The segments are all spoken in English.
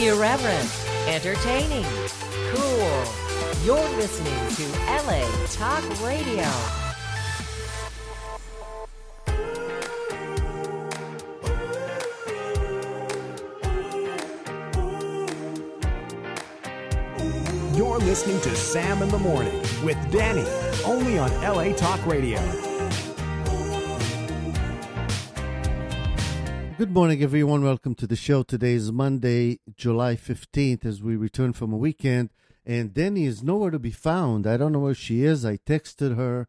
Irreverent, entertaining, cool. You're listening to LA Talk Radio. You're listening to Sam in the Morning with Danny, only on LA Talk Radio. Good morning, everyone. Welcome to the show. Today is Monday, July 15th, as we return from a weekend. And Danny is nowhere to be found. I don't know where she is. I texted her.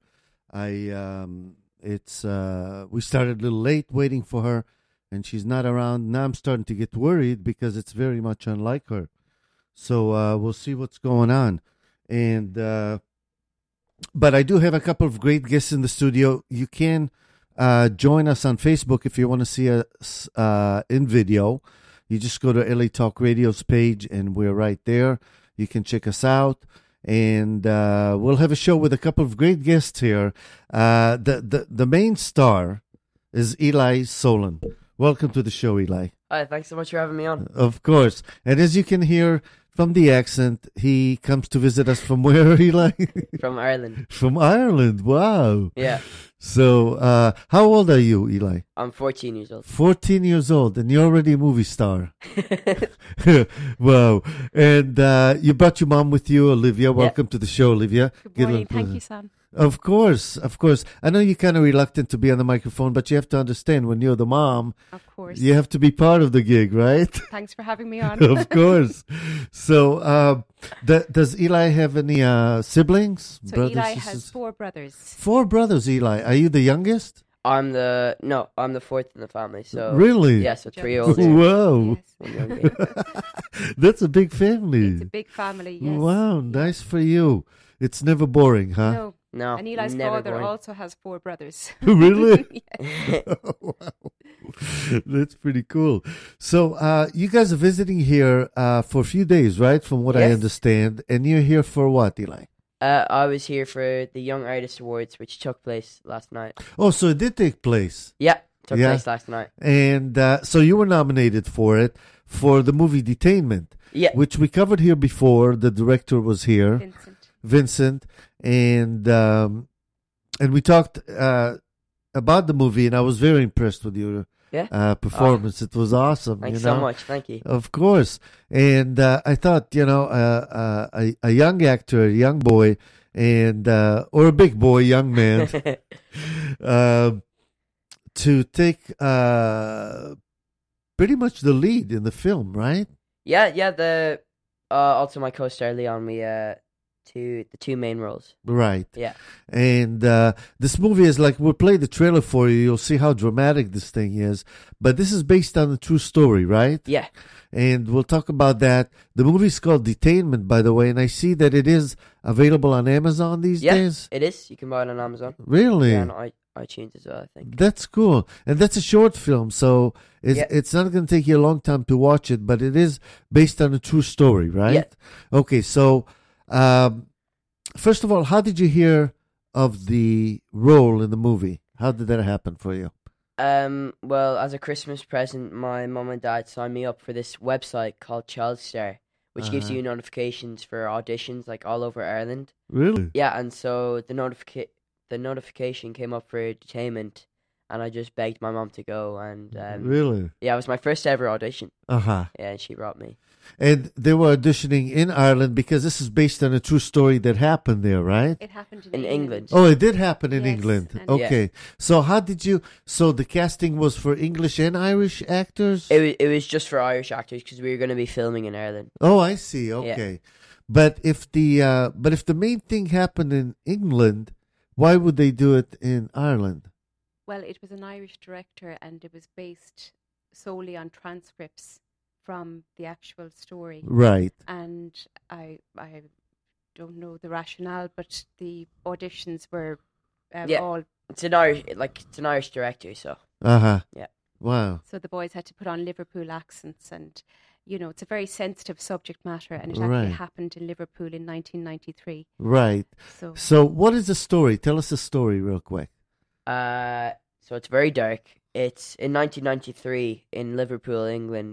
We started a little late waiting for her, and she's not around. Now I'm starting to get worried because it's very much unlike her. So we'll see what's going on. And but I do have a couple of great guests in the studio. You can join us on Facebook if you want to see us in video. You just go to LA Talk Radio's page, and we're right there. You can check us out. And we'll have a show with a couple of great guests here. The main star is Eli Solon. Welcome to the show, Eli. Hi, thanks so much for having me on. Of course. And as you can hear from the accent, he comes to visit us from where, Eli? From Ireland. From Ireland. Wow. Yeah. So, how old are you, Eli? I'm 14 years old. 14 years old, and you're already a movie star. Wow. And you brought your mom with you, Olivia. Welcome to the show, Olivia. Good morning. Thank you, Sam. Of course, of course. I know you're kind of reluctant to be on the microphone, but you have to understand when you're the mom, of course, you have to be part of the gig, right? Thanks for having me on. Of course. So, does Eli have any siblings? So brothers, Eli sisters? has 4 brothers. 4 brothers, Eli. Are you the youngest? I'm the fourth in the family. So really? yeah, so 3 older. Whoa. Yes. One younger. That's a big family. It's a big family, yes. Wow, nice for you. It's never boring, huh? No. No, And Eli's never father boring. also has 4 brothers. Really? Yeah. Wow. That's pretty cool. So, you guys are visiting here for a few days, right? From what I Yes. understand. And you're here for what, Eli? I was here for the Young Artist Awards, which took place last night. Oh, so it did take place. Yeah, took Yeah. place last night. And so you were nominated for it for the movie Detainment, Yeah, which we covered here before. The director was here, Vincent, and we talked about the movie, and I was very impressed with your performance. It was awesome. thanks so much. Thank you. Of course. And I thought, a young actor, a young boy, and or a big boy, young man, to take pretty much the lead in the film, right? Yeah. The also my co-star Leon, the 2 main roles. Right. Yeah. And this movie is like, we'll play the trailer for you. You'll see how dramatic this thing is. But this is based on a true story, right? Yeah. And we'll talk about that. The movie's called Detainment, by the way, and I see that it is available on Amazon these days. It is. You can buy it on Amazon. Really? Yeah, on iTunes as well, I think. That's cool. And that's a short film, so it's not going to take you a long time to watch it, but it is based on a true story, right? Yeah. Okay, so first of all, how did you hear of the role in the movie? How did that happen for you? Well, as a Christmas present, my mum and dad signed me up for this website called ChildStar, which gives you notifications for auditions like all over Ireland. Really? Yeah, and so the notification came up for Detainment, and I just begged my mum to go, and Really? yeah, it was my first ever audition. Uh-huh. Yeah, and she brought me. And they were auditioning in Ireland because this is based on a true story that happened there, right? It happened In England. Oh, it did happen in Yes, England. and- Okay. So how did you... So the casting was for English and Irish actors? It was just for Irish actors because we were going to be filming in Ireland. Oh, I see. Okay. But if the main thing happened in England, why would they do it in Ireland? Well, it was an Irish director, and it was based solely on transcripts from the actual story. Right. And I don't know the rationale, but the auditions were all... It's an Irish director, so. Uh-huh. Yeah. Wow. So the boys had to put on Liverpool accents, and it's a very sensitive subject matter, and it Right. actually happened in Liverpool in 1993. Right. So what is the story? Tell us the story real quick. So it's very dark. It's in 1993 in Liverpool, England.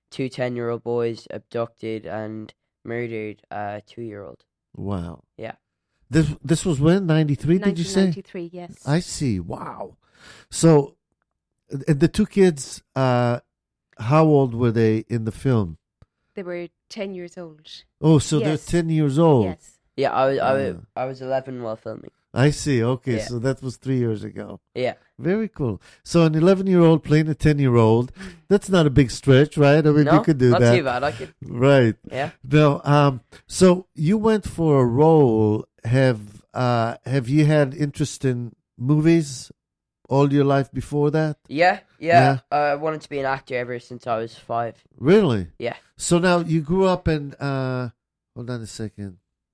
two 10-year-old boys abducted and murdered a 2-year-old. Wow. Yeah. This was when? 93, did you say? 1993, yes. I see. Wow. So, the two kids, how old were they in the film? They were 10 years old. Oh, so Yes. they're 10 years old. Yes. Yeah, I was 11 while filming. I see. Okay, Yeah. so that was 3 years ago. Yeah. Very cool. So an 11-year-old playing a 10-year-old, that's not a big stretch, right? I mean, No, you could do not that. too bad. I could. Right. Yeah. Now, so you went for a role. Have you had interest in movies all your life before that? Yeah. Yeah. I wanted to be an actor ever since I was 5. Really? Yeah. So now you grew up in, hold on a second.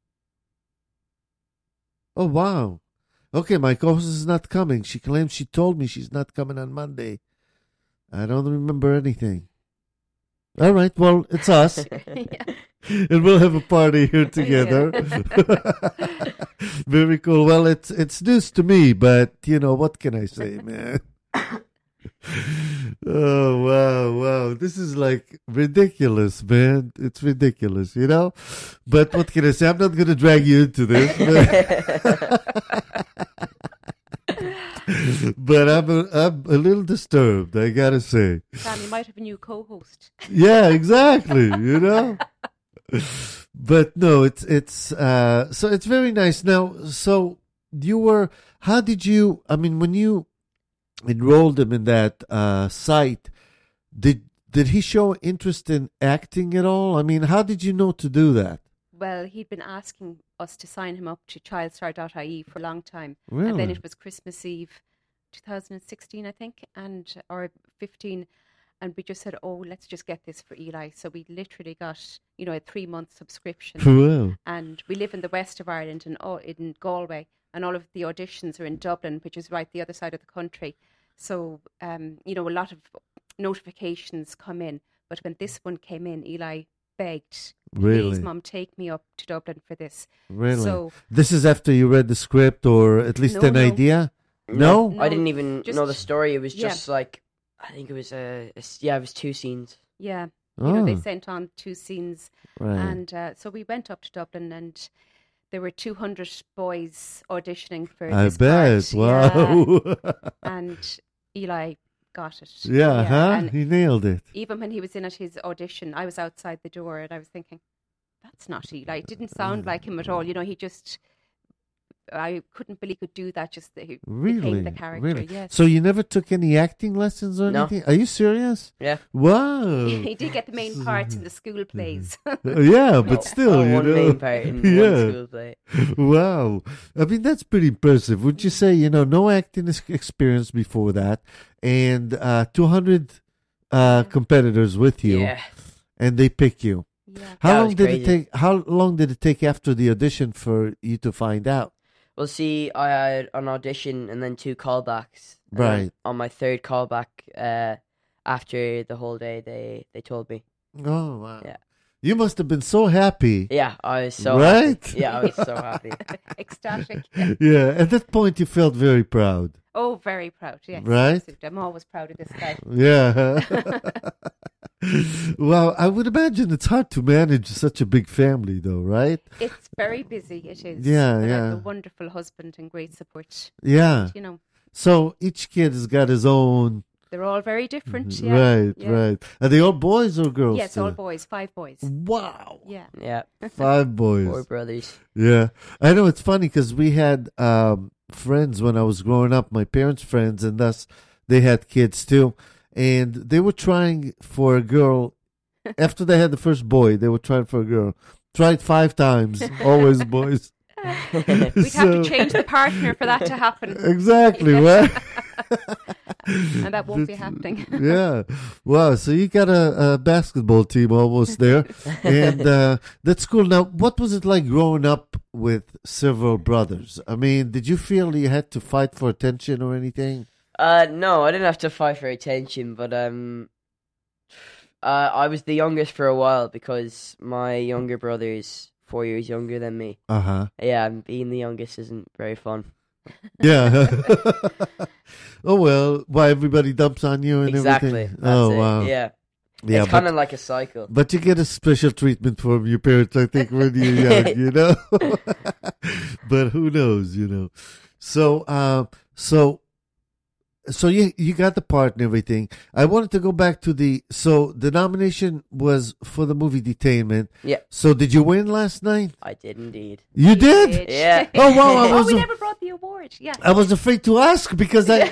Oh, wow. Okay, my co-host is not coming. She claims she told me she's not coming on Monday. I don't remember anything. All right, well, it's us. And we'll have a party here together. Very cool. Well, it's news to me, but, what can I say, man? Oh, wow. This is like ridiculous, man. It's ridiculous, But what can I say? I'm not going to drag you into this. But I'm a little disturbed, I got to say. Sam, you might have a new co-host. Yeah, exactly, But no, it's so it's very nice. Now, so how did you, when you enrolled him in that site, did he show interest in acting at all? How did you know to do that? Well, he'd been asking us to sign him up to childstar.ie for a long time. Really? And then it was Christmas Eve 2016, I think, or 15. And we just said, let's just get this for Eli. So we literally got, a 3-month subscription. Wow. And we live in the west of Ireland, in Galway. And all of the auditions are in Dublin, which is right the other side of the country. So, a lot of notifications come in. But when this one came in, Eli begged, Really? please, Mum, take me up to Dublin for this. Really? So, this is after you read the script or at least an No. idea? No? I didn't even just- know the story. It was yeah. just like, I think it was it was 2 scenes. yeah, Oh, they sent on 2 scenes. right. And so we went up to Dublin, and there were 200 boys auditioning for I this bet. part. Yeah. Wow. And Eli got it. Yeah, huh? And He nailed it. even when he was in at his audition, I was outside the door and I was thinking, that's not Eli. It didn't sound like him at all. He just, I couldn't believe he could do that. Just that he Really? became the character. Really? Yes. So you never took any acting lessons or No. anything? Are you serious? Yeah. Wow. He did get the main parts in the school plays. Yeah, but still, one main part in one school play. Wow. That's pretty impressive. Would you say, no acting experience before that and 200 competitors with you Yeah. and they pick you. Yeah. How long did it take after the audition for you to find out? Well, see, I had an audition and then 2 callbacks. And then Right. on my 3rd callback, after the whole day, they told me. Oh, wow. Yeah. You must have been so happy. Yeah, I was so Right? happy. Yeah, I was so happy. Ecstatic. Yeah, at that point you felt very proud. Oh, very proud. Yes. Right? I'm always proud of this guy. Yeah. Well, I would imagine it's hard to manage such a big family, though, right? It's very busy. It is. Yeah, But I yeah. have a wonderful husband and great support. Yeah. So each kid has got his own. They're all very different. Yeah. Right, Yeah. right. Are they all boys or girls? Yes, too? all boys. 5 boys. Wow. Yeah. Yeah, 5 boys. 4 brothers. Yeah. I know it's funny because we had friends when I was growing up, my parents' friends, and thus they had kids too. And they were trying for a girl. After they had the first boy, they were trying for a girl. Tried 5 times, always boys. We'd have to change the partner for that to happen. Exactly, right? And that won't be happening. Yeah. Wow. So you got a basketball team almost there. And that's cool. Now, what was it like growing up with several brothers? Did you feel you had to fight for attention or anything? No, I didn't have to fight for attention, but I was the youngest for a while because my younger brother is 4 years younger than me. Uh-huh. Yeah, and being the youngest isn't very fun. Yeah. Oh, well, why everybody dumps on you and Exactly. everything? That's Oh, it. wow. Yeah. Yeah, it's kind of like a cycle. but you get a special treatment from your parents, I think, when you're young, you know. But who knows, you know. So you got the part and everything. I wanted to go back to the nomination was for the movie Detainment. Yeah. So did you win last night? I did indeed. You did? Yeah. Oh wow! we never brought the award. Yeah. I was afraid to ask because I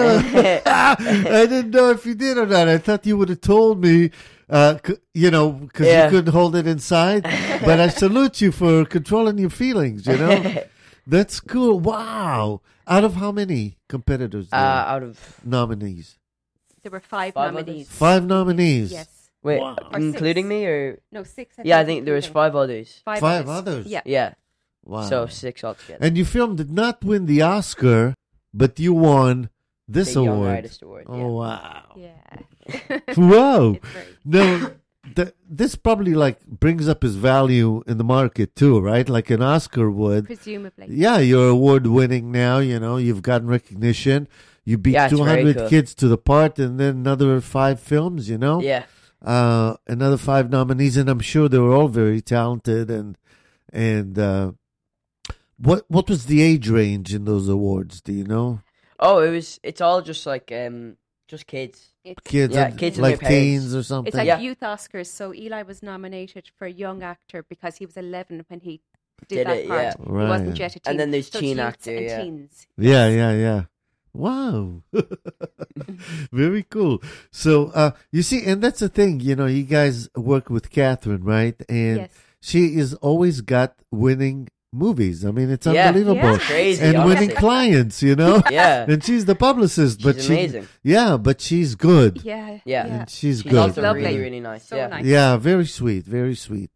I didn't know if you did or not. I thought you would have told me, because you couldn't hold it inside. But I salute you for controlling your feelings. You know, that's cool. Wow! Out of how many competitors? Out of nominees. There were 5 5 nominees. 5 nominees. Yes. wait, Wow. Or including 6. me or No, 6. I think there was including. 5 others. 5 others. Yeah. Yeah, Wow. so 6 altogether. And your film did not win the Oscar, but you won this the Young award. Artist Award. Oh wow! Yeah. Wow! It's very. No, this probably like brings up his value in the market too, right? Like an Oscar would. Presumably. Yeah, you're award winning now. You know, you've gotten recognition. You beat Yeah, it's very 200 cool. kids to the part, and then another 5 films. You know, Yeah. another 5 nominees, and I'm sure they were all very talented. And what was the age range in those awards? Do you know? Oh, it's all just like just kids. Kids, Yeah, and- kids and like their parents. teens or something. It's like Yeah. youth Oscars. So Eli was nominated for Young Actor because he was 11 when he did Did that it, part. yeah. He Right. wasn't yet a teen. And then there's So teen it's youths actor, and yeah. teens. Yeah. Wow. Very cool. So, you see, and that's the thing, you guys work with Catherine, right? And Yes. she is always got winning movies. I mean, it's Yeah. unbelievable. Yeah. It's crazy, And honestly. winning clients, you know? Yeah. And she's the publicist, but She's amazing. Yeah, but she's good. Yeah. Yeah. And she's She's good. also Lovely. really, really nice. So yeah. nice. Yeah, very sweet, very sweet.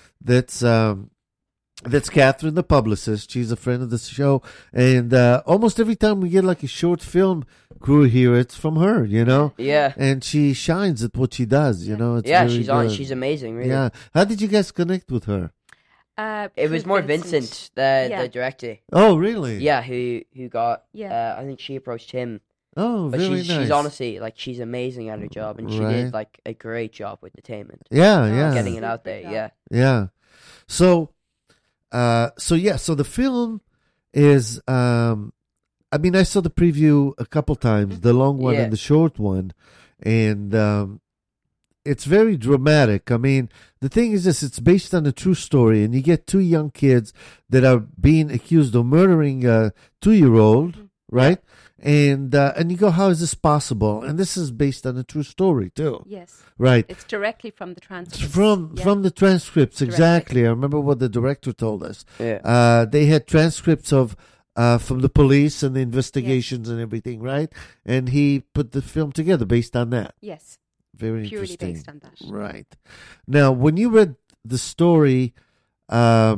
That's Catherine, the publicist. She's a friend of the show, and almost every time we get like a short film crew here, it's from her, Yeah. And she shines at what she does, It's Yeah, very she's on. good. She's amazing, really. Yeah. How did you guys connect with her? It was through more Vincent, the director. Oh, really? Yeah, who got? Yeah. I think she approached him. Oh, But very she's nice. honestly she's amazing at her job, and she Right. did like a great job with Detainment, Yeah, yeah, getting it out Super there. job. Yeah. yeah. So the film is. I mean, I saw the preview a couple times, the long one Yeah. and the short one, and it's very dramatic. I mean, the thing is this: it's based on a true story, and you get 2 young kids that are being accused of murdering a 2-year-old, right? And you go, how is this possible? And this is based on a true story too, Yes. right? It's directly from the transcripts. From the transcripts, Directly. exactly. I remember what the director told us. Yeah. They had transcripts of from the police and the investigations and everything, right? And he put the film together based on that. Yes. Very Purely interesting. based on that. Right. Now, when you read the story, I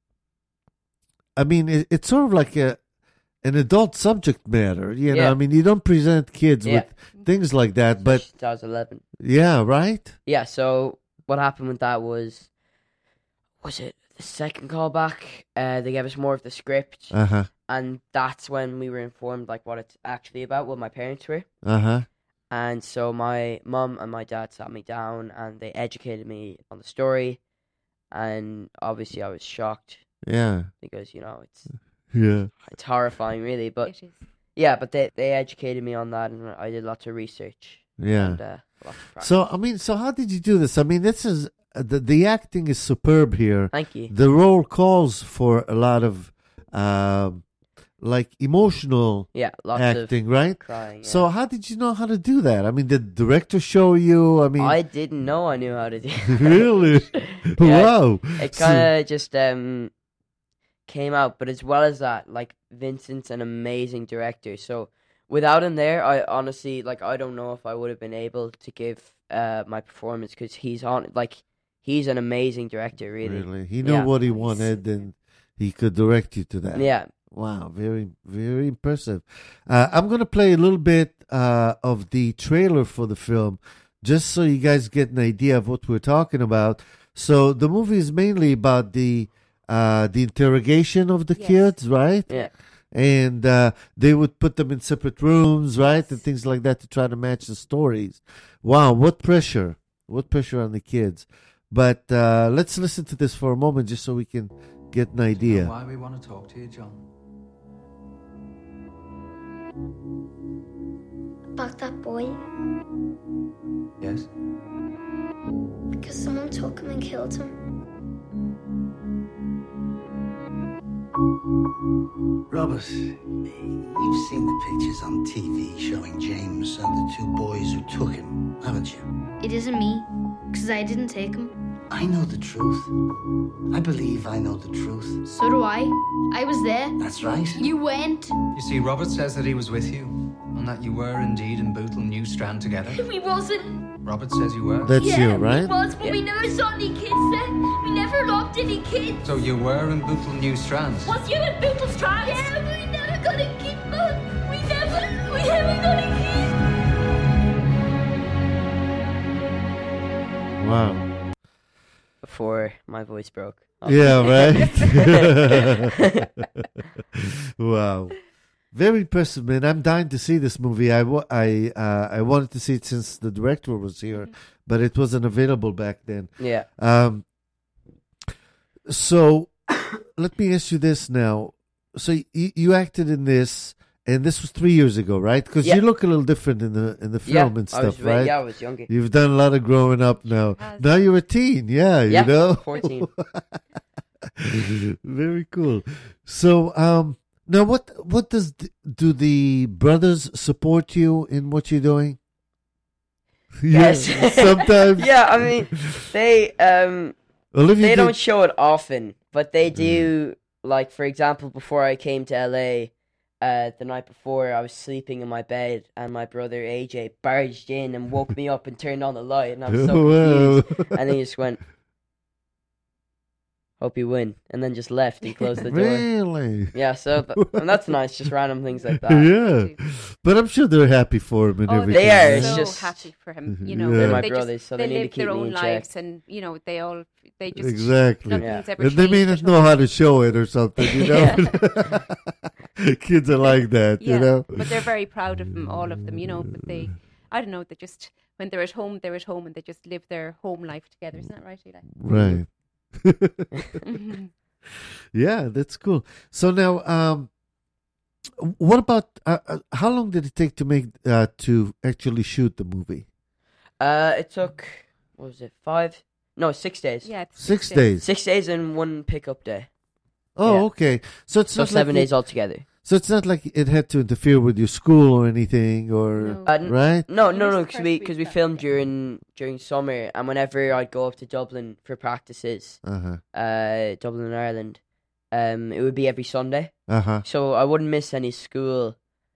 mean, it's sort of like an adult subject matter, Yeah. I mean, you don't present kids Yeah. with things like that, but 2011. yeah, right? Yeah. So what happened with that was it the second callback? They gave us more of the script, Uh-huh. and that's when we were informed like what it's actually about. What my parents were. Uh-huh. And so my mum and my dad sat me down and they educated me on the story. And obviously I was shocked Yeah. because, it's Yeah. horrifying really. But It is. yeah, but they educated me on that and I did lots of research. Yeah. And lots of practice. So, I mean, how did you do this? I mean, this is, the acting is superb here. Thank you. The role calls for a lot of, like, emotional Yeah, lots acting, of right? crying. Yeah. So, how did you know how to do that? I mean, did the director show you? I mean, I didn't know I knew how to do really? Yeah, Wow. It So- kind of just came out, but as well as that, like Vincent's an amazing director. So without him there, I honestly I don't know if I would have been able to give my performance because he's an amazing director, really. Really? He knew Yeah. what he wanted and he could direct you to that. Yeah, Wow, very, very impressive. I'm going to play a little bit of the trailer for the film, just so you guys get an idea of what we're talking about. So the movie is mainly about the interrogation of the Yes. kids, right? yeah, And they would put them in separate rooms, right, and things like that to try to match the stories. Wow, what pressure! What pressure on the kids? But let's listen to this for a moment just so we can get an idea. Why we want to talk to you, John? About that boy. Yes? Because someone took him and killed him. Robert, you've seen the pictures on TV showing James and the two boys who took him, haven't you? It isn't me, because I didn't take him. I know the truth. I believe I know the truth. So do I. I was there. That's right. You weren't. You see, Robert says that he was with you, and that you were indeed in Bootle New Strand together. We wasn't. Robert says you were. That's you, right? We was, but we never saw any kids there. We never locked any kids. So you were in Bootle New Strand? Was you in Bootle Strand? Yeah, but we never got a kid, man. We never got a kid. Wow. Before my voice broke. Yeah, right? Wow. Very impressive, man. I'm dying to see this movie. I wanted to see it since the director was here, but it wasn't available back then. Yeah. So let me ask you this now. So you acted in this, and this was 3 years ago, right? Because you look a little different in the film and stuff, right? Yeah, I was younger. You've done a lot of growing up now. Now you're a teen, you know? 14. Very cool. So, now what do the brothers support you in what you're doing? Yes. Sometimes. Yeah, I mean, they Olivia don't show it often, but they do. Like, for example, before I came to LA, the night before, I was sleeping in my bed, and my brother AJ barged in and woke me up and turned on the light, and I was so confused. And he just went, "Hope you win," and then just left and closed the door. Really? Yeah, so and that's nice, just random things like that. Yeah, but I'm sure they're happy for him and everything. They are. yeah. It's so just happy for him. You know, Yeah. They're my they brothers, so they need to live keep their me own in check. lives, and you know, they just Exactly. nothing's ever And they may changed not know how to show it or something, you know? Kids are like that, Yeah, you know? but they're very proud of him, all of them, you know. But they, I don't know, they just when they're at home, and they just live their home life together. Isn't that right, Eli? Right. Yeah, that's cool. So now, what about, how long did it take to make, to actually shoot the movie? It took, what was it, 6 days. Yeah, it's 6 days. 6 days and one pickup day. Oh, Yeah. okay. So it's So not 7 like days altogether. So it's not like it had to interfere with your school or anything, or No. right? No, It was no, the because first we, week cause we back, filmed yeah. during summer, and whenever I'd go up to Dublin for practices, Dublin and Ireland, it would be every Sunday. So I wouldn't miss any school.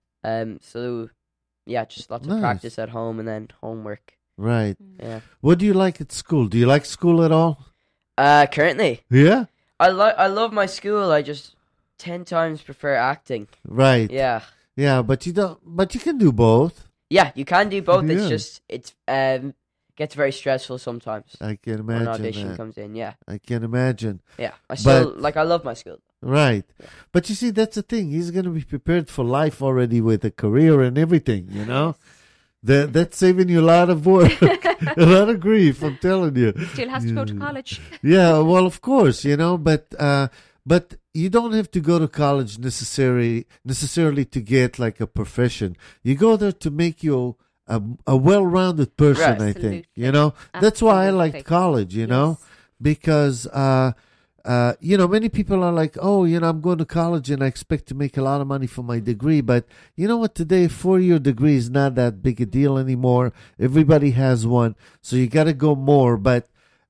So yeah, just lots Nice. of practice at home and then homework. Right. Yeah. What do you like at school? Do you like school at all? Currently, Yeah. I love my school. I just 10 times prefer acting. Right. Yeah. Yeah, but you don't. But you can do both. Yeah, you can do both. Yeah. It's just gets very stressful sometimes I can when an imagine audition that. comes in. Yeah, I can imagine. yeah. I still But- I love my school. Right. But you see, that's the thing. He's going to be prepared for life already with a career and everything, you know? That's saving you a lot of work, a lot of grief, I'm telling you. Still has to go to college. Yeah, well, of course, you know, but you don't have to go to college necessarily to get like a profession. You go there to make you a well-rounded person, Right. I think. Absolutely. You know, that's why I liked Absolutely. college, you know, Yes. because you know, many people are like, oh, you know, I'm going to college and I expect to make a lot of money for my degree. But you know what? Today, 4-year degree is not that big a deal anymore. Everybody has one. So you got to go more. But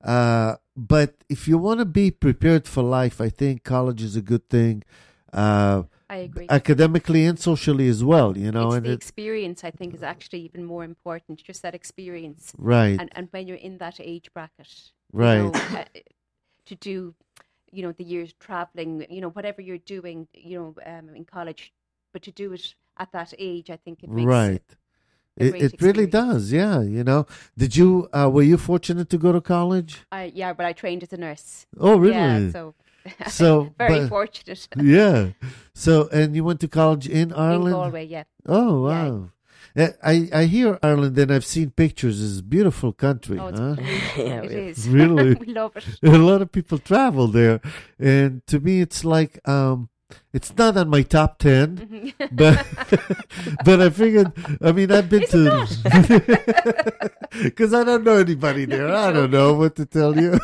if you want to be prepared for life, I think college is a good thing. I agree. Academically and socially as well, you know. It's And the experience, I think, is actually even more important. Just that experience, right, and when you're in that age bracket, right. you know, to do, you know, the years traveling, you know, whatever you're doing, you know, in college, but to do it at that age, I think it makes Right. a great It really experience. does, yeah. You know, did you were you fortunate to go to college? Yeah, but I trained as a nurse. Oh, really? Yeah, so So, very but- fortunate. Yeah. So, and you went to college in In Ireland? Galway, yeah. Oh, Yeah. wow. I hear Ireland, and I've seen pictures. It's a beautiful country, Oh, it's huh? beautiful. Yeah, It we- is. Really? We love it. A lot of people travel there, and to me, it's like it's not on my top 10, but but I figured. I mean, I've been to because I don't know anybody there. I don't know what to tell you,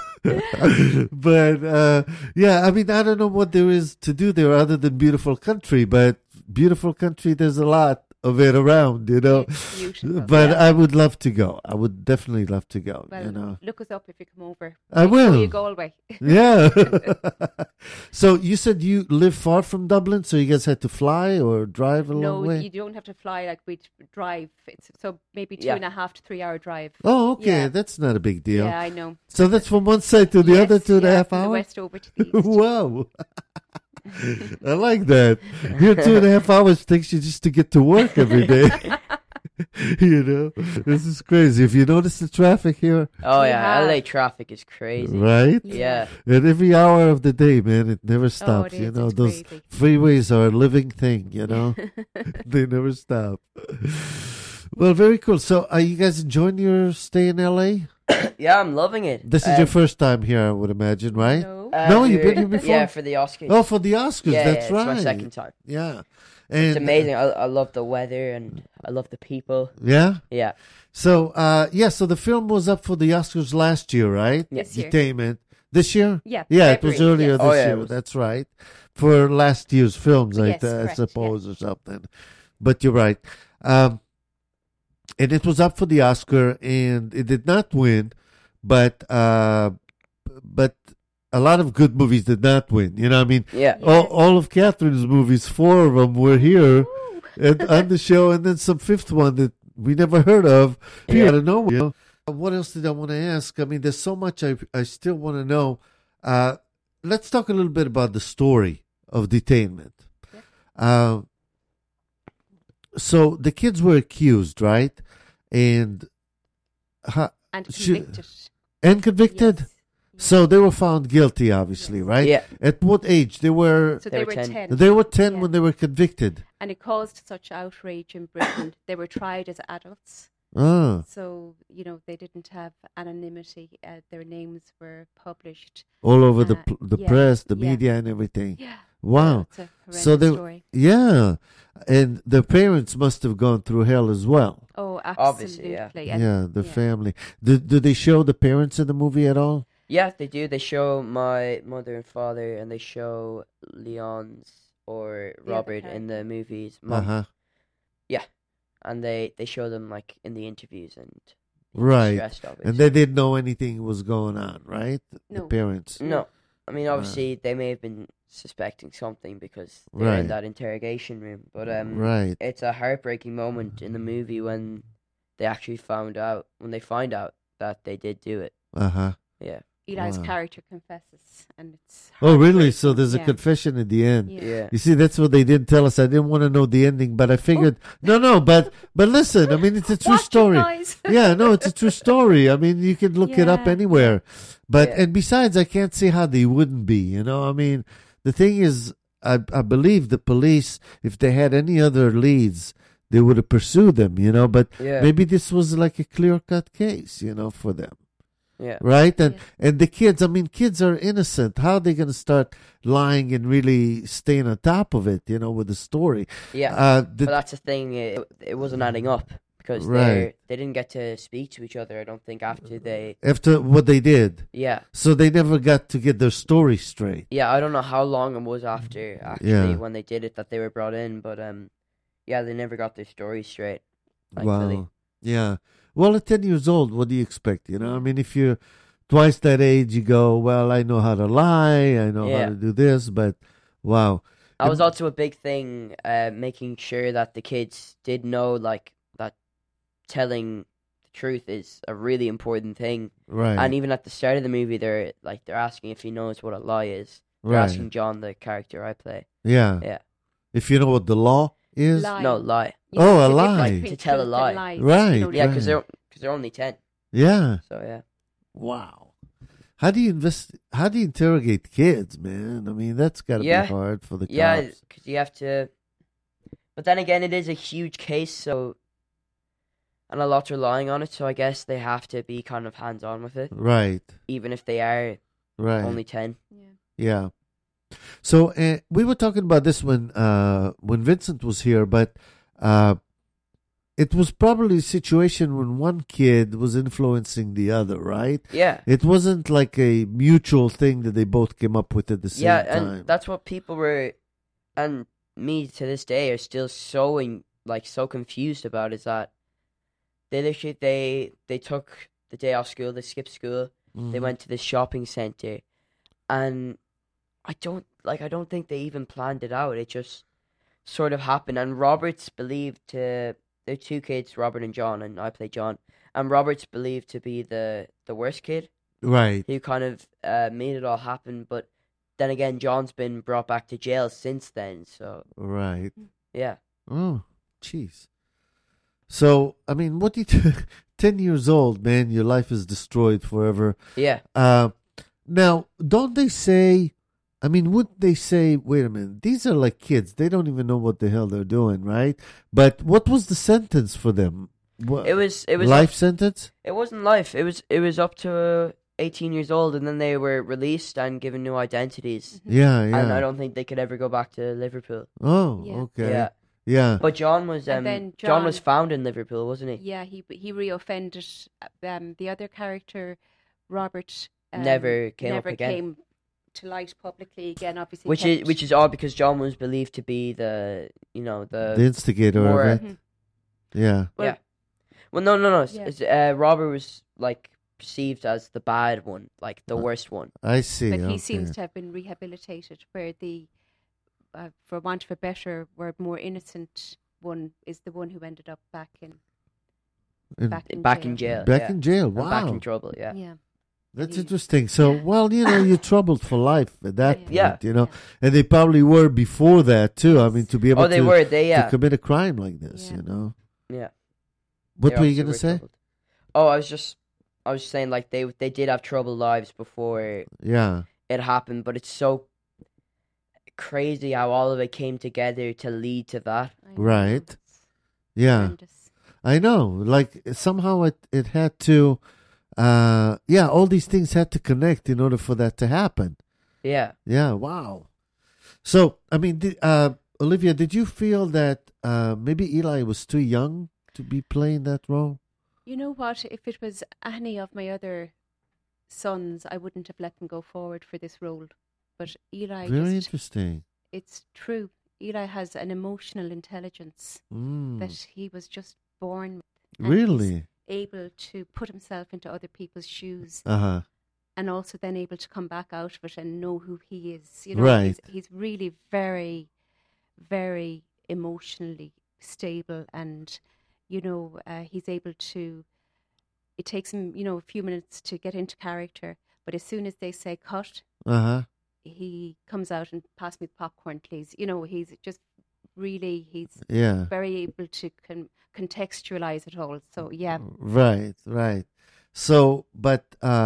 but yeah, I mean, I don't know what there is to do there other than beautiful country. But beautiful country, there's a lot of it around, you know. It's beautiful. But yeah. I would love to go. I would definitely love to go. Well, you know. look us up if you come over. I We'll show will. you Galway. Yeah. So you said you live far from Dublin, so you guys had to fly or drive a long No, way? you don't have to fly. Like we drive. It's so maybe Yeah. 2.5 to 3 hour drive. Oh, okay. Yeah. That's not a big deal. Yeah, I know. So that's from one side to the Yes, other, 2.5 yeah, from hours? the west over to the east. Wow. I like that. Here, 2.5 hours takes you just to get to work every day. You know, this is crazy. If you notice the traffic here, Oh yeah, Yeah. LA traffic is crazy. right? Yeah. And every hour of the day, man, it never stops. it You is. know, It's those crazy. freeways are a living thing, you know? They never stop. Well, very cool. So, are you guys enjoying your stay in LA? Yeah, I'm loving it. This is your first time here, I would imagine, right? No. No, you've been here before? Yeah, for the Oscars. Oh, for the Oscars, yeah, that's yeah, right. It's my second time. Yeah. It's And, amazing. I love the weather and I love the people. Yeah? Yeah. So, so the film was up for the Oscars last year, right? This year. Detainment. This year? Yeah, Yeah, it was February, earlier yes. this Oh, yeah, it year. was. That's right. For last year's films, Yes, I correct, suppose, or something. But you're right. And it was up for the Oscar, and it did not win, but a lot of good movies did not win. You know what I mean? Yeah. All of Catherine's movies, 4 of them were here and on the show, and then some fifth one that we never heard of. Yeah. Out of nowhere. You know? What else did I want to ask? I mean, there's so much I still want to know. Let's talk a little bit about the story of Detainment. So the kids were accused, right? And And Should- convicted. and convicted. Yes. So they were found guilty, obviously, right? Yeah. At what age? They were So They they were were 10. 10. they were 10 Yeah. when they were convicted. And it caused such outrage in Britain. They were tried as adults. Ah, So, they didn't have anonymity. Their names were published. all over Yeah, the press, the yeah. media, and everything. Yeah. Wow. It's a horrendous So they, story. yeah, and the parents must have gone through hell as well. Oh, Obviously, absolutely. yeah. And- Yeah, the family. Do they show the parents in the movie at all? Yeah, they do. They show my mother and father, and they show Leon's or The other Robert in the movies. Uh Mom. huh. Yeah, and they show them like in the interviews and Right. stressed of it. And they didn't know anything was going on, right? The No. parents. No, I mean obviously they may have been suspecting something because they're Right. in that interrogation room. But Right. it's a heartbreaking moment in the movie when they actually find out that they did do it. Uh huh. Yeah, Eli's Wow. character confesses, and it's Oh, really? heartbreaking. So there's a Yeah. confession at the end. Yeah. yeah. You see, that's what they didn't tell us. I didn't want to know the ending, but I figured no, but listen, I mean, it's a true Watch it, story. guys. Yeah, no, it's a true story. I mean, you can look it up Yeah. anywhere. But Yeah. and besides, I can't see how they wouldn't be. You know, I mean, the thing is, I believe the police, if they had any other leads, they would have pursued them. You know, but Yeah. maybe this was like a clear cut case. You know, for them. Yeah. Right? And Yeah. and the kids, I mean, kids are innocent. How are they going to start lying and really staying on top of it, you know, with the story? Yeah. The- But that's the thing. It wasn't adding up because Right. they didn't get to speak to each other. I don't think after they. after what they did. Yeah. So they never got to get their story straight. Yeah, I don't know how long it was after actually Yeah. when they did it that they were brought in, but yeah, they never got their story straight. Thankfully. Wow. Yeah. Well, at 10 years old, what do you expect? You know, I mean, if you're twice that age, you go, well, I know how to lie. I know how Yeah. to do this. But wow. That was also a big thing, making sure that the kids did know, like, that telling the truth is a really important thing. Right. And even at the start of the movie, they're asking if he knows what a lie is. They're Right. asking John, the character I play. Yeah. Yeah. If you know what the law is. Lie. No, lie. You Oh, know, a the difference lie. between To tell a truth and lie. lies, Right, you know, Yeah, right. because they're only 10. Yeah. So, yeah. Wow. How do you interrogate kids, man? I mean, that's got to Yeah. be hard for the Yeah, cops. because you have to. But then again, it is a huge case, so and a lot's relying on it. So I guess they have to be kind of hands on with it, Right. even if they are Right. only 10. Yeah. So we were talking about this when Vincent was here, but it was probably a situation when one kid was influencing the other, right? Yeah. It wasn't like a mutual thing that they both came up with at the same Yeah, time. and that's what people were, and me to this day are still so so confused about, is that they literally they took the day off school, they skipped school, they went to the shopping center, and I don't think they even planned it out. It just sort of happened. And Robert's believed to, they're two kids, Robert and John, and I play John. And Robert's believed to be the worst kid, Right. who kind of made it all happen. But then again, John's been brought back to jail since then. So Right. yeah, Oh, jeez. So, I mean, what do you 10 years old, man, your life is destroyed forever. yeah. Now, don't they say, I mean, would they say, wait a minute, these are like kids. They don't even know what the hell they're doing, right? But what was the sentence for them? It was life sentence? It wasn't life. It was up to 18 years old, and then they were released and given new identities. Yeah, yeah. And I don't think they could ever go back to Liverpool. Oh, Yeah. okay. Yeah. Yeah. But John was And then John was John- found in Liverpool, wasn't he? Yeah, he reoffended. The other character, Robert, Never came up never again. came to light publicly again. Obviously, Which is odd, because John was believed to be the The instigator more- of it. Yeah. yeah. Well, no. Yeah. Robert was like perceived as the bad one, like the worst one. I see. but he okay. seems to have been rehabilitated, where the, for want of a better word, more innocent one is the one who ended up back in In- back In jail. Back yeah. in jail. And Wow. back in trouble. Yeah. Yeah. That's Yeah. interesting. So, well, you're troubled for life at that point, Yeah. And they probably were before that, too. I mean, to be able Oh, they to, were. They to commit a crime like this, Yeah. Yeah. What They were you obviously going to say? troubled. Oh, I was saying, like, they did have troubled lives before Yeah. it happened, but it's so crazy how all of it came together to lead to that. I know, Right. it's Yeah. horrendous. I know. Like, somehow it had to, all these things had to connect in order for that to happen. Yeah. Yeah, wow. So, I mean, Olivia, did you feel that maybe Eli was too young to be playing that role? You know what? If it was any of my other sons, I wouldn't have let them go forward for this role. But Eli, Very interesting. it's true. Eli has an emotional intelligence that he was just born with. And Really? he's able to put himself into other people's shoes, Uh-huh. and also then able to come back out of it and know who he is. You know, Right. he's really very, very emotionally stable, and he's able to. It takes him, a few minutes to get into character, but as soon as they say cut, Uh-huh. he comes out and pass me the popcorn, please. He's just really Yeah. very able to contextualize it all. So yeah, Right. So, but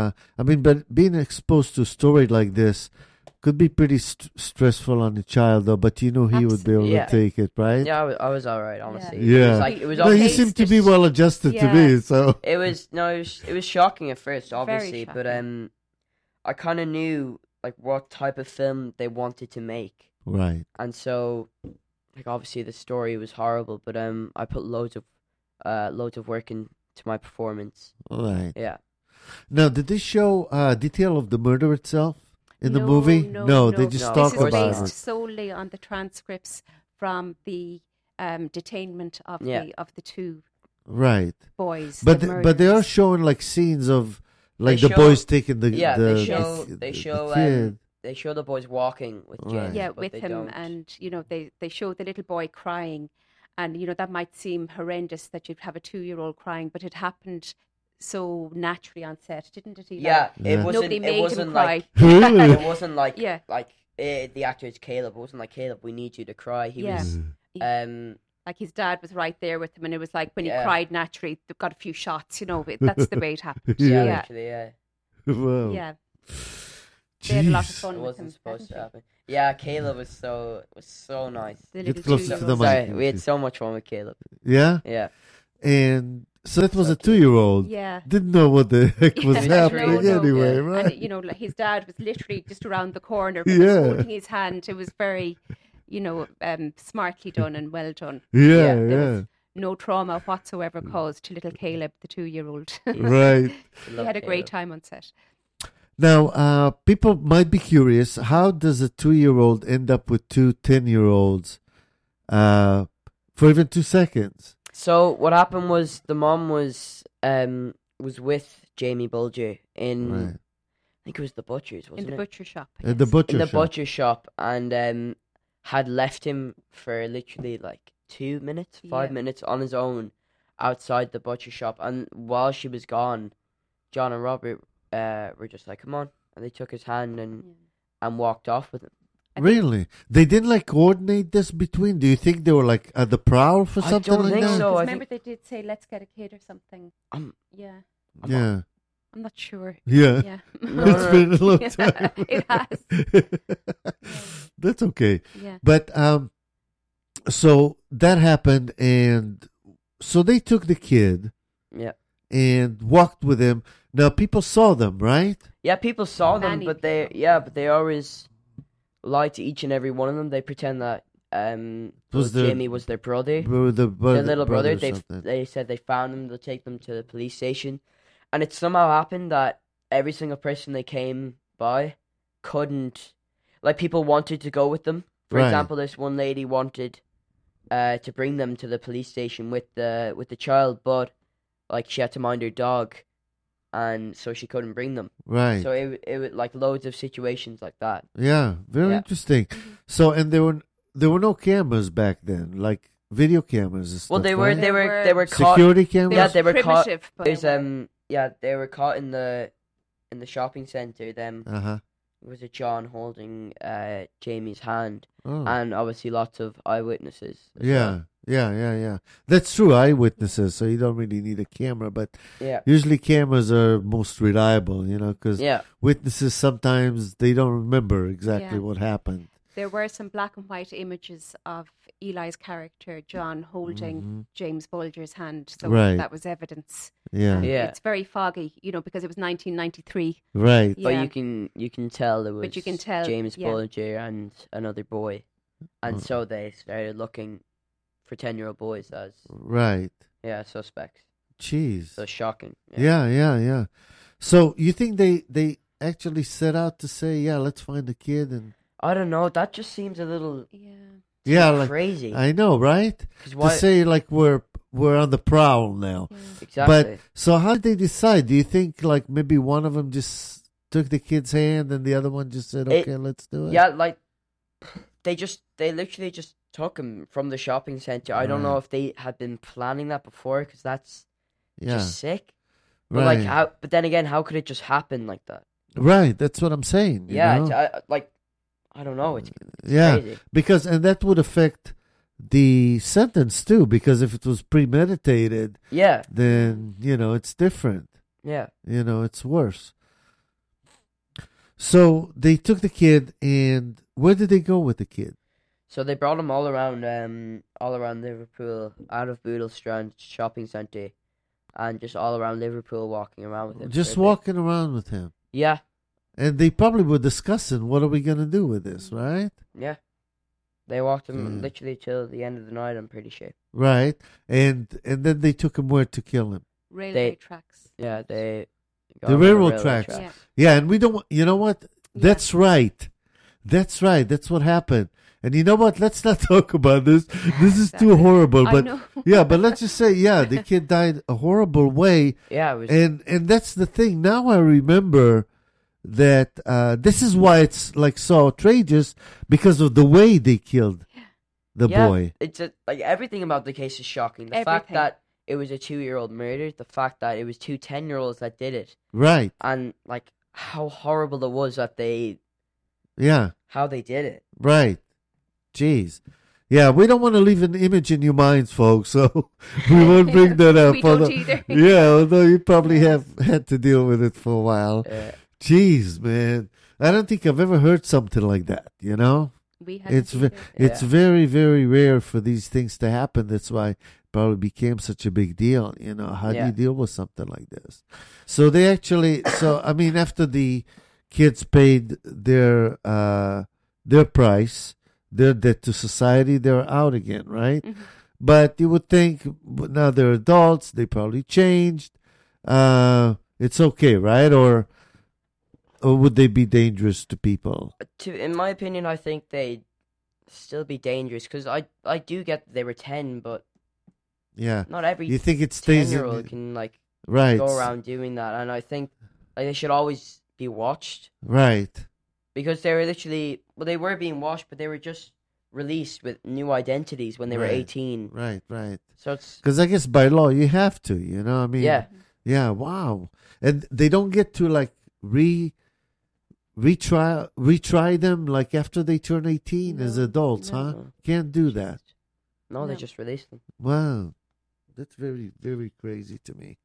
being exposed to a story like this could be pretty stressful on the child, though. But he would be able Yeah. to take it, right? Yeah, I was all right, honestly. Yeah. It was No, he okay. seemed to be well adjusted to me. So It was shocking at first, obviously, but shocking. I kind of knew like what type of film they wanted to make, right. and so like obviously the story was horrible, but I put loads of work into my performance. All right. Yeah. Now, did they show detail of the murder itself in the No, movie? no, they just No, talk this is about based it. solely on the transcripts from the detainment of the two Right. boys. But the but they are murderers. showing like scenes of like They the show- boys taking the Yeah, the, they show the, they the show kid. they show the boys walking with Right. James, yeah but with they him, don't. and they show the little boy crying, and that might seem horrendous that you'd have a 2-year-old crying, but it happened so naturally on set, didn't it? Eli? Yeah, Yeah. it wasn't. Nobody It made him wasn't cry. like. Really? It wasn't like. Yeah. Like the actor is Caleb. It wasn't like, Caleb, we need you to cry. He Yeah. was. Like his dad was right there with him, and it was like when he Yeah. cried naturally, they got a few shots. That's the way it happened. Yeah. yeah, Actually, yeah. Wow. yeah. They had a lot of Jeez. fun It with wasn't him. supposed to hadn't happen. Yeah, Caleb was so nice. they? The Get little closer to the 2-year-old. mic. Sorry, we had so much fun with Caleb. Yeah. Yeah. And so that was So a 2-year-old. Yeah. Didn't know what the heck was Yeah, happening no, anyway, yeah. right? And, like, his dad was literally just around the corner, but Yeah. holding his hand. It was very, smartly done and well done. Yeah, there yeah. was no trauma whatsoever caused to little Caleb, the 2-year-old. Right. He had a great time on set. Now, people might be curious, how does a 2-year-old end up with 2 10-year-olds for even 2 seconds? So what happened was the mom was with Jamie Bulger in Right. I think it was the butcher's, wasn't In the it? butcher shop. At the yes. butcher In the shop. butcher shop, and had left him for literally like 2 minutes, 5 Yeah. minutes on his own outside the butcher shop. And while she was gone, John and Robert were just like, "Come on," and they took his hand and walked off with him. Really? They didn't like coordinate this between? Do you think they were like at the prowl for I something don't like think that? so. Because I remember they did say, "Let's get a kid" or something. Yeah, Yeah. I'm not sure. Yeah. Yeah, It's been a long time. It has. That's okay. Yeah. But so that happened, and so they took the kid Yeah. and walked with him. Now people saw them, right? Yeah, people saw them, Many but they always lied to each and every one of them. They pretend that Was the- Jamie was their brother, The their little brother. or something. They said they found him. They'll take them to the police station, and it somehow happened that every single person they came by couldn't, like, people wanted to go with them. For Right. example, this one lady wanted to bring them to the police station with the child, but like she had to mind her dog, and so she couldn't bring them. Right. So it was like loads of situations like that. Yeah, very Yeah. interesting. So, and there were no cameras back then, like video cameras and stuff. Well, they right? were caught. security cameras. Yeah, they were caught. primitive, but There's they were. they were caught in the shopping center. Them Uh-huh. was a John holding Jamie's hand, Oh. and obviously lots of eyewitnesses. as Yeah, yeah. That's true. Eyewitnesses, so you don't really need a camera, but well. Yeah. usually cameras are most reliable, because Yeah. witnesses sometimes they don't remember exactly Yeah. what happened. There were some black and white images of Eli's character, John, holding James Bulger's hand. So Right. that was evidence. Yeah, Yeah. It's very foggy, because it was 1993. right. But Yeah. you can tell there was But you can tell, James yeah. Bulger and another boy, and so they started looking for 10-year-old boys as Right. suspects. Jeez. So shocking. Yeah. So you think they actually set out to say, yeah, let's find the kid and I don't know. That just seems a little yeah, like crazy. I know, right? 'Cause To why? say like we're on the prowl now. Exactly. But so how did they decide? Do you think like maybe one of them just took the kid's hand and the other one just said, "Okay, let's do it"? Yeah, like they literally just took him from the shopping center. I don't know Right. if they had been planning that before, because that's Yeah. just sick. But Right. like how? But then again, how could it just happen like that? Right. That's what I'm saying. you Yeah, know? I don't know. It's yeah. crazy. Because and that would affect the sentence too. Because if it was premeditated, Yeah, then it's different. yeah. It's worse. So they took the kid, and where did they go with the kid? So they brought him all around Liverpool, out of Boodlestrand shopping centre, and just all around Liverpool, walking around with him. Just for a bit. walking around with him. Yeah, And they probably were discussing what are we going to do with this, right? yeah. They walked him Yeah. literally till the end of the night. I'm pretty sure. Right. And then they took him where to kill him. Railway tracks. Yeah, they. got The him on railroad tracks. Yeah. Yeah, and we don't. You know what? That's right. That's right. That's what happened. And you know what? Let's not talk about this. This is too horrible. I But know. yeah, but let's just say, yeah, the kid died a horrible way. Yeah, it was. And that's the thing. Now I remember that this is why it's like so outrageous, because of the way they killed the yeah, boy. It's like everything about the case is shocking. The fact Everything. that it was a 2-year-old murder, the fact that it was 2 10-year-olds that did it, Right. and like how horrible it was that Yeah. how they did it. Right. Jeez. Yeah, we don't want to leave an image in your minds, folks, so we won't bring that up. We don't either. Yeah, although you probably have had to deal with it for a while. Jeez, man. I don't think I've ever heard something like that, We had It's to it's very, very rare for these things to happen. That's why probably became such a big deal. How do Yeah. you deal with something like this? So they actually, after the kids paid their price, their debt to society, they're out again, right? Mm-hmm. But you would think now they're adults, they probably changed. It's okay, right? Or would they be dangerous to people? In my opinion, I think they'd still be dangerous because I do get that they were 10, but Yeah. not every You think it stays 10-year-old in, can right? go around doing that, and I think they should always be watched Right. because they were they were being watched, but they were just released with new identities when they were Right. 18. Right. So it's Because I guess by law you have to. I mean. yeah, Yeah. Wow. And they don't get to retry them like after they turn 18 as No, adults, no. huh? Can't do that. no, they No. just released them. Wow. That's very, very crazy to me.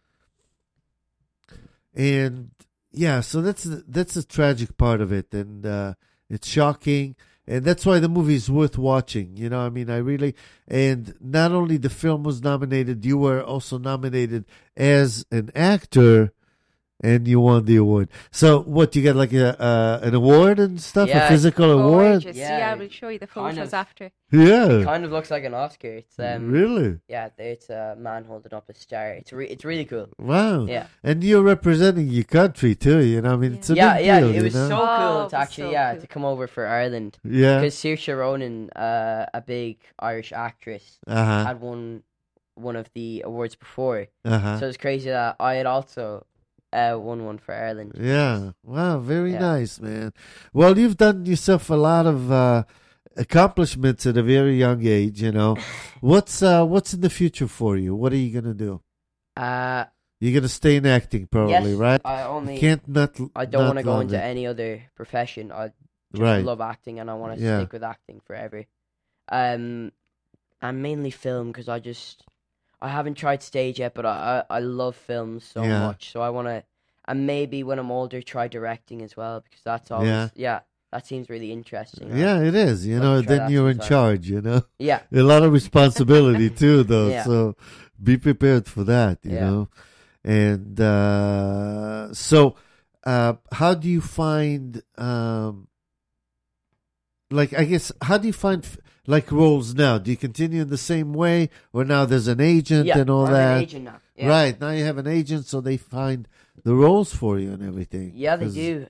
And yeah, so that's the tragic part of it, and it's shocking, and that's why the movie is worth watching. I mean, and not only the film was nominated, you were also nominated as an actor, and you won the award. So what, you get like an award and stuff, Yeah. a physical award? Gorgeous. Yeah, Yeah, we'll show you the kind photos of. after. Yeah, Kind of looks like an Oscar. It's really. yeah, it's a man holding up a star. It's really cool. Wow. Yeah. And you're representing your country too. I mean, it's a Yeah, big yeah, deal. it was so Oh, cool it was to actually so cool. to come over for Ireland Yeah. because Saoirse Ronan, a big Irish actress, Uh-huh. had won one of the awards before. Uh-huh. So it's crazy that I had also won one for Ireland. Yeah. Wow. Very Yeah. nice, man. Well, you've done yourself a lot of accomplishments at a very young age. What's in the future for you? What are you gonna do? You're gonna stay in acting, probably, Yes, right? I only. Can't not. I don't want to go love into it. any other profession. I just Right. love acting, and I want to Yeah. stick with acting forever. And mainly film because I haven't tried stage yet, but I love film so Yeah. much. So I want to, and maybe when I'm older, try directing as well because that's always that seems really interesting. Yeah, it is. love to try Then that you're in sometime. charge. Yeah, A lot of responsibility too, though. Yeah. So be prepared for that. You Yeah. know. And so, how do you find? I guess, how do you find roles now? Do you continue in the same way, or now there's an agent yeah. and all I'm that? an agent now. Yeah. Right, now you have an agent, so they find the roles for you and everything. Yeah, they 'Cause- do.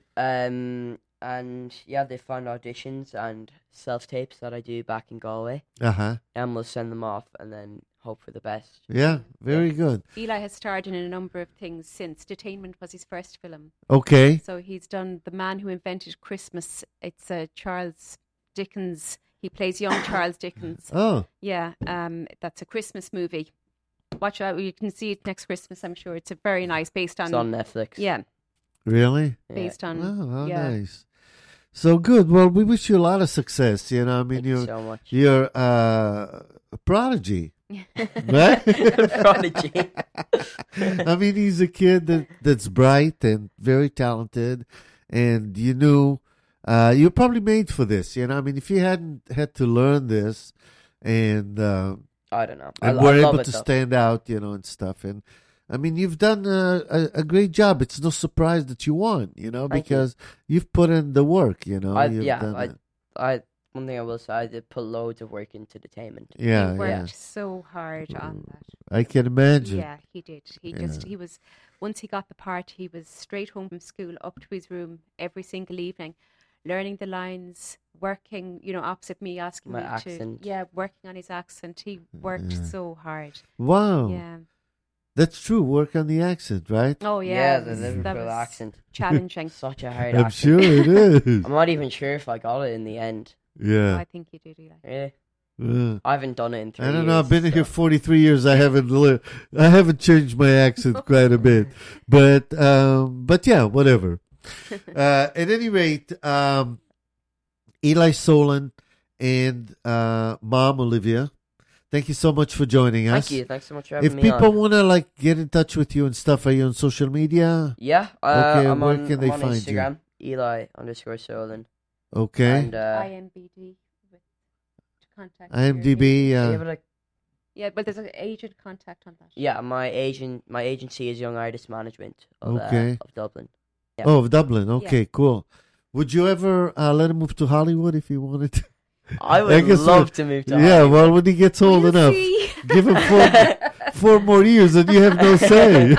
And yeah, they find auditions and self tapes that I do back in Galway, Uh-huh. and we'll send them off and then hope for the best. Yeah, very good. Eli has starred in a number of things since. Detainment was his first film. Okay. So he's done The Man Who Invented Christmas. It's Charles Dickens. He plays young Charles Dickens. Oh, Yeah, that's a Christmas movie. Watch out. You can see it next Christmas, I'm sure. It's a very nice, based on... It's on Netflix. Yeah, really? Yeah. based on... Oh, how yeah. nice. So good. Well, we wish you a lot of success. I mean, Thank you so much. you're a prodigy, right? Prodigy. I mean, he's a kid that's bright and very talented, and you're probably made for this. I mean, if you hadn't had to learn this, and I don't know. and I were love able it, to though. stand out, and stuff. And I mean, you've done a great job. It's no surprise that you won, Thank you. because you've put in the work, You've done it. One thing I will say, I did put loads of work into Detainment. Yeah, he worked yeah. so hard on that. I can imagine. Yeah, he did. He was, once he got the part, he was straight home from school, up to his room every single evening, learning the lines, working, opposite me, asking My me accent. to, working on his accent. He worked so hard. Wow. Yeah. That's true. Work on the accent, right? Oh, yeah. Yeah, the that Liverpool was accent. challenging. Such a hard I'm accent. sure it is. I'm not even sure if I got it in the end. Yeah. I think you did, Eli. Really? Yeah. I haven't done it in 3 I years. don't know. I've been so- here 43 years. I haven't changed my accent quite a bit, but yeah, whatever. At any rate, Eli Solon and Mom Olivia, thank you so much for joining us. Thank you. Thanks so much for having If me people on. want to get in touch with you and stuff, are you on social media? Yeah, Okay, I'm where on, can they I'm on find you? Instagram, Eli_Solon. Okay. And IMBD to contact IMDb. are you able to Yeah, but there's an agent contact on that. Yeah, my agency is Young Artist Management of Dublin. Yeah. Oh, of Dublin. Okay, cool. Would you ever let him move to Hollywood if he wanted to? I would love to move to Hollywood. Yeah, well, when he gets old enough, give him 4 more years and you have no say.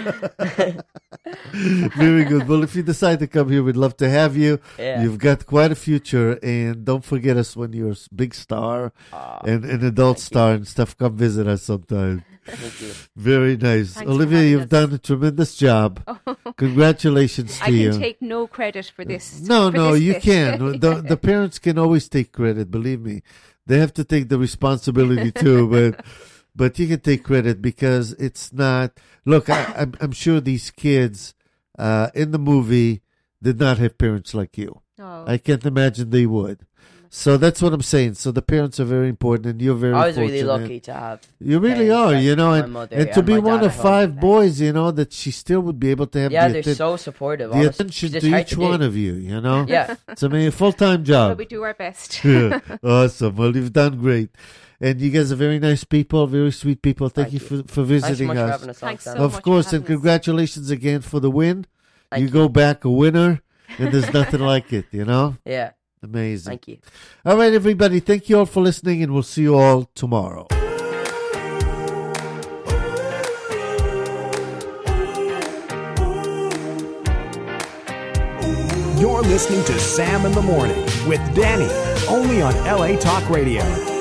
Very good. Well, if you decide to come here, we'd love to have you. Yeah. You've got quite a future, and don't forget us when you're a big star and an adult star and stuff. Come visit us sometime. Thank you. Very nice. Thanks Olivia, you've us. done a tremendous job. Congratulations to you. I can take no credit for this. No, you bit. can. The parents can always take credit, believe me. They have to take the responsibility too, but you can take credit because it's not. Look, I'm sure these kids in the movie did not have parents like you. Oh. I can't imagine they would. So that's what I'm saying. So the parents are very important, and you're very I was fortunate. really lucky to have. You really are, like you know, my and mother to be my one dad of at home. 5 boys, you know, that she still would be able to have Yeah, the they're so supportive. the honestly. attention It's to hard each do. one of you, you know? Yeah. It's a full-time But job. we do our best. Yeah. Awesome. Well, you've done great. And you guys are very nice people, very sweet people. Thank you for Thanks so visiting much for us. having us on. Thanks Sam. so Of much course, for and having us. congratulations again for the win. Thank You you. go back a winner, and there's nothing like it, you know? Yeah. Amazing. Thank you. All right, everybody. Thank you all for listening, and we'll see you all tomorrow. You're listening to Sam in the Morning with Danny, only on LA Talk Radio.